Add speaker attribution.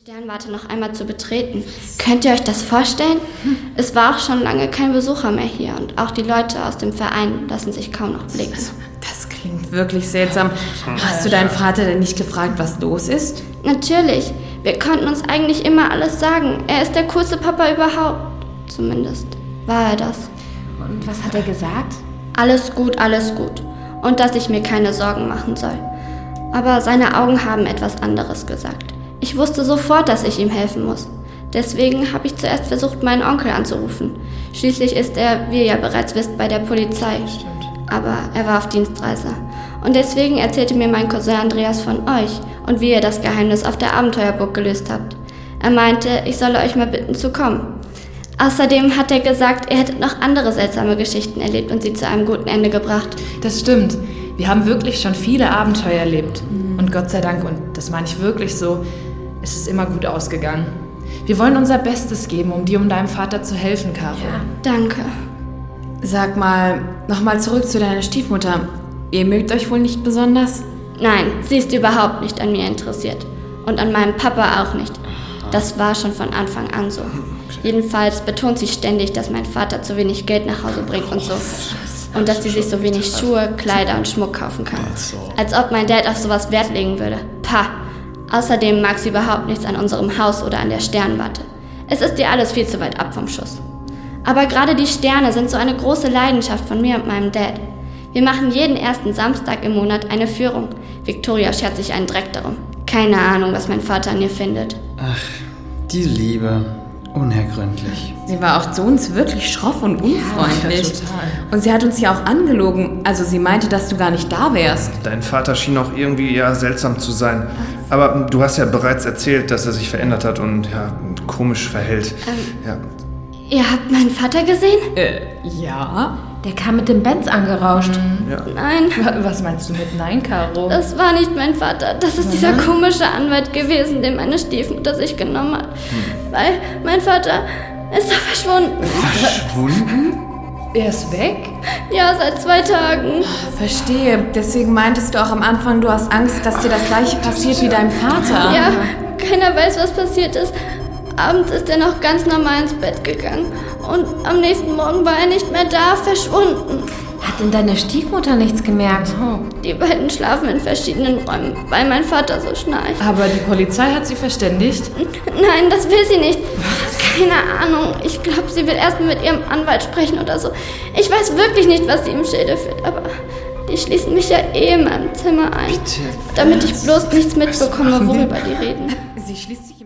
Speaker 1: Sternwarte noch einmal zu betreten. Könnt ihr euch das vorstellen? Es war auch schon lange kein Besucher mehr hier und auch die Leute aus dem Verein lassen sich kaum noch blicken.
Speaker 2: Das klingt wirklich seltsam. Hast du deinen Vater denn nicht gefragt, was los ist?
Speaker 1: Natürlich. Wir konnten uns eigentlich immer alles sagen. Er ist der coolste Papa überhaupt. Zumindest war er das.
Speaker 2: Und was hat er gesagt?
Speaker 1: Alles gut, alles gut. Und dass ich mir keine Sorgen machen soll. Aber seine Augen haben etwas anderes gesagt. Ich wusste sofort, dass ich ihm helfen muss. Deswegen habe ich zuerst versucht, meinen Onkel anzurufen. Schließlich ist er, wie ihr ja bereits wisst, bei der Polizei.
Speaker 2: Stimmt.
Speaker 1: Aber er war auf Dienstreise. Und deswegen erzählte mir mein Cousin Andreas von euch und wie ihr das Geheimnis auf der Abenteuerburg gelöst habt. Er meinte, ich solle euch mal bitten zu kommen. Außerdem hat er gesagt, er hätte noch andere seltsame Geschichten erlebt und sie zu einem guten Ende gebracht.
Speaker 3: Das stimmt. Wir haben wirklich schon viele Abenteuer erlebt. Und Gott sei Dank, und das meine ich wirklich so, es ist immer gut ausgegangen. Wir wollen unser Bestes geben, um dir und deinem Vater zu helfen, Caro.
Speaker 2: Ja.
Speaker 1: Danke.
Speaker 2: Sag mal, nochmal zurück zu deiner Stiefmutter. Ihr mögt euch wohl nicht besonders?
Speaker 1: Nein, sie ist überhaupt nicht an mir interessiert. Und an meinem Papa auch nicht. Das war schon von Anfang an so. Jedenfalls betont sie ständig, dass mein Vater zu wenig Geld nach Hause bringt und so. Und dass sie sich so wenig Schuhe, Kleider und Schmuck kaufen kann. Als ob mein Dad auf sowas Wert legen würde. Pah! Außerdem mag sie überhaupt nichts an unserem Haus oder an der Sternwarte. Es ist ihr alles viel zu weit ab vom Schuss. Aber gerade die Sterne sind so eine große Leidenschaft von mir und meinem Dad. Wir machen jeden ersten Samstag im Monat eine Führung. Victoria schert sich einen Dreck darum. Keine Ahnung, was mein Vater an ihr findet.
Speaker 4: Ach, die Liebe. Unergründlich.
Speaker 2: Sie war auch zu uns wirklich schroff und unfreundlich.
Speaker 3: Ja, total.
Speaker 2: Und sie hat uns ja auch angelogen. Also sie meinte, dass du gar nicht da wärst.
Speaker 5: Dein Vater schien auch irgendwie eher seltsam zu sein. Aber du hast ja bereits erzählt, dass er sich verändert hat und ja, komisch verhält. Ja.
Speaker 1: Ihr habt meinen Vater gesehen?
Speaker 2: Ja.
Speaker 6: Der kam mit dem Benz angerauscht.
Speaker 1: Nein,
Speaker 3: Was meinst du mit Nein, Caro?
Speaker 1: das war nicht mein Vater. Das ist dieser komische Anwalt gewesen, den meine Stiefmutter sich genommen hat. Weil mein Vater ist da verschwunden.
Speaker 4: Verschwunden?
Speaker 3: Er ist weg?
Speaker 1: Ja, seit 2 Tagen.
Speaker 2: Verstehe. Deswegen meintest du auch am Anfang, du hast Angst, dass dir das gleiche passiert wie deinem Vater.
Speaker 1: Ja, keiner weiß, was passiert ist. Abends ist er noch ganz normal ins Bett gegangen. Und am nächsten Morgen war er nicht mehr da, verschwunden.
Speaker 6: Hat denn deine Stiefmutter nichts gemerkt?
Speaker 1: Die beiden schlafen in verschiedenen Räumen, weil mein Vater so schnarcht.
Speaker 3: Aber die Polizei hat sie verständigt.
Speaker 1: Nein, das will sie nicht. Keine Ahnung. Ich glaube, sie will erst mit ihrem Anwalt sprechen oder so. Ich weiß wirklich nicht, was sie im Schilde führt, aber die schließen mich ja in meinem Zimmer ein.
Speaker 4: Bitte,
Speaker 1: damit ich bloß nichts mitbekomme, worüber die reden.
Speaker 2: Sie schließt sich